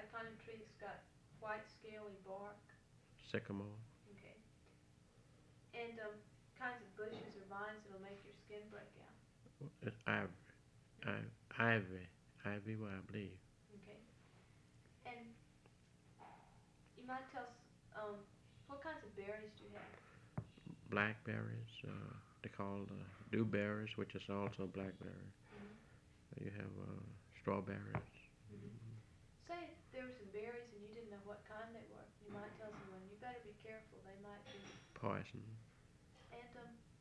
kind of tree that's got white scaly bark? Sycamore. Okay. And kinds of bushes or vines that'll make your skin break out? It's ivory. Ivy. Ivy, well, I believe. Okay. And you might tell us what kinds of berries do you have? Blackberries. They call dewberries, which is also blackberry. Mm-hmm. You have strawberries. Mm-hmm. Say if there were some berries and you didn't know what kind they were, you might tell someone, you better be careful, they might be. Poison. And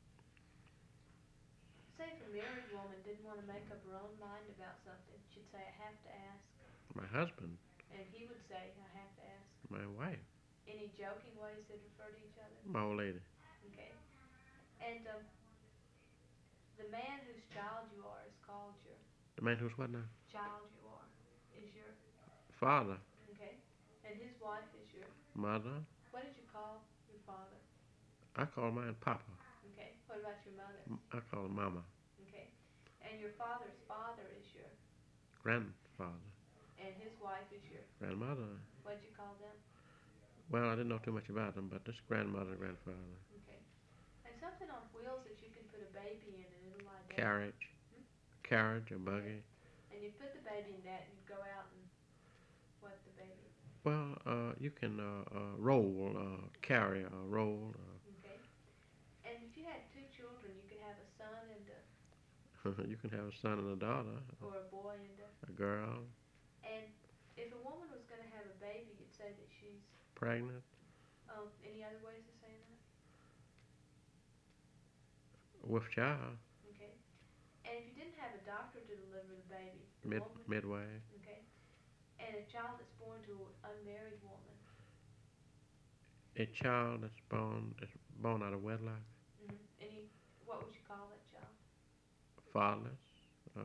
say if a married woman didn't want to make up her own mind about something, she'd say, I have to ask. My husband. And he would say, I have to ask. My wife. Any joking ways they'd refer to each other? My old lady. Okay. And the man whose child you are is called your The man who's what now? child you are is your Father. okay. And his wife is your Mother. what did you call your father? I call mine Papa. Okay. What about your mother? I call her Mama. Okay. And your father's father is your Grandfather. and his wife is your Grandmother. what'd you call them? Well, I didn't know too much about them, but this grandmother and grandfather. Okay. And something on wheels that you can put a baby in and it'll lie down. Carriage. Hmm? Carriage or Okay. buggy. And you put the baby in that and you go out and what the baby? Well, you can roll, carry, roll. Okay. And if you had two children, you could have a son and a You can have a son and a daughter, or a boy and a girl, and if a woman was going to have a baby, you'd say that she's pregnant, any other ways of saying that? with child, Okay. And if you didn't have a doctor to deliver the baby, the woman midway. okay. And a child that's born to an unmarried woman. A child that's born out of wedlock, Any what would you call that child? fatherless. Uh,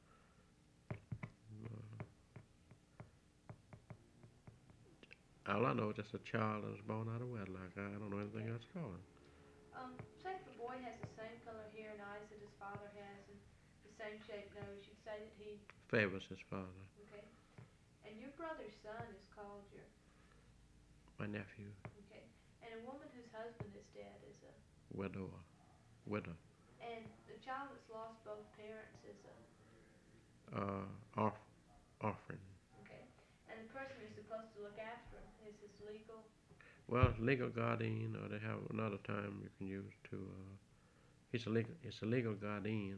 all I know is just a child that was born out of wedlock. I don't know anything Okay. else called. Say if a boy has the same color hair and eyes that his father has and the same shaped nose, you'd say that he Favors his father. okay. And your brother's son is called your My nephew. okay. And a woman whose husband is dead is a Widower. Widow. and the child that's lost both parents is a Uh, off, offering. okay. And the person who's supposed to look after him is his legal Well, legal guardian, or they have another term you can use to. He's a legal. It's a legal guardian.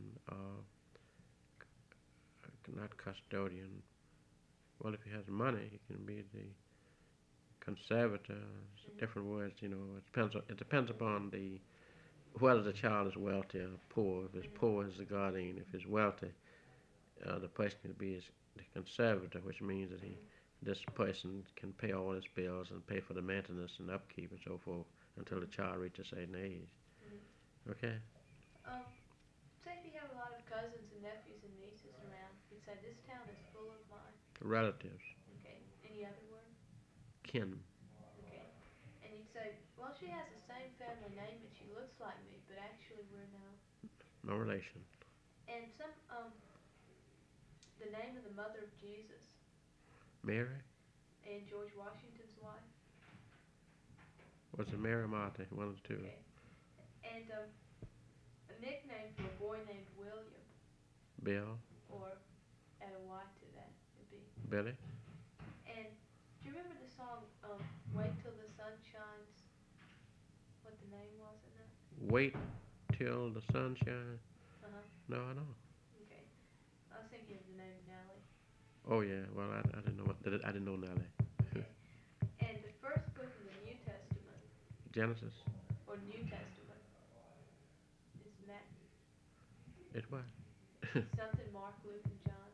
Not custodian. Well, if he has money, he can be the conservator. Different words, you know. It depends upon the whether the child is wealthy or poor. If it's poor, it's the guardian. If it's wealthy, the person can be the conservator, which means that this person can pay all his bills and pay for the maintenance and upkeep and so forth until the child reaches a certain age. Okay. um say if you have a lot of cousins and nephews and nieces around, you'd say this town is full of my Relatives. okay. Any other word? Kin. Okay. And you'd say, well, she has the same family name and she looks like me, but actually we're no. No relation. And some the name of the mother of Jesus Mary. and George Washington's wife. Was it Mary or Martha? One of the two. Okay. And a nickname for a boy named William. Bill. Or add a Y to that. It'd be. Billy. And do you remember the song Wait Till the Sun Shines? What the name was in that? Wait till the sun shines. No, I don't. Okay. I was thinking of the name Nellie. Oh yeah. Well, I didn't know I didn't know Nelly. Okay. And the first book of the New Testament. Genesis. Or New Testament. Is Matthew. It's what? Something Mark, Luke, and John.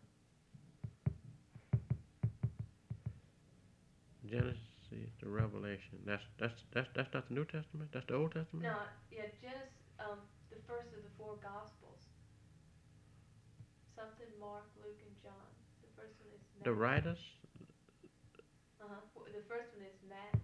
Genesis to Revelation. That's not the New Testament. That's the Old Testament. No, yeah, Genesis. The first of the four Gospels. Something Mark, Luke, and John. The first one is Matthew. The writers. The first one is Matt.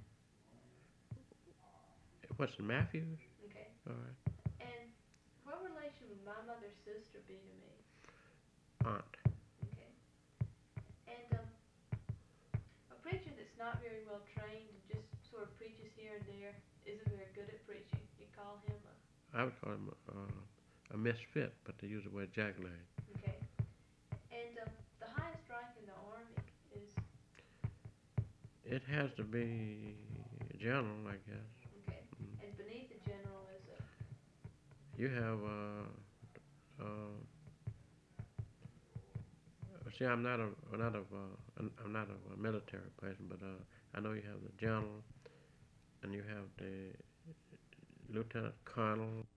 What's Matthews? Okay. All right. And what relation would my mother's sister be to me? Aunt. Okay. And a not very well trained and just sort of preaches here and there, isn't very good at preaching. You call him I would call him a misfit, but they use the word jackleg. okay. And the highest rank in the army is It has to be general, I guess. okay. And beneath the general is a You have see, I'm not a military person, but I know you have the general, and you have the lieutenant colonel,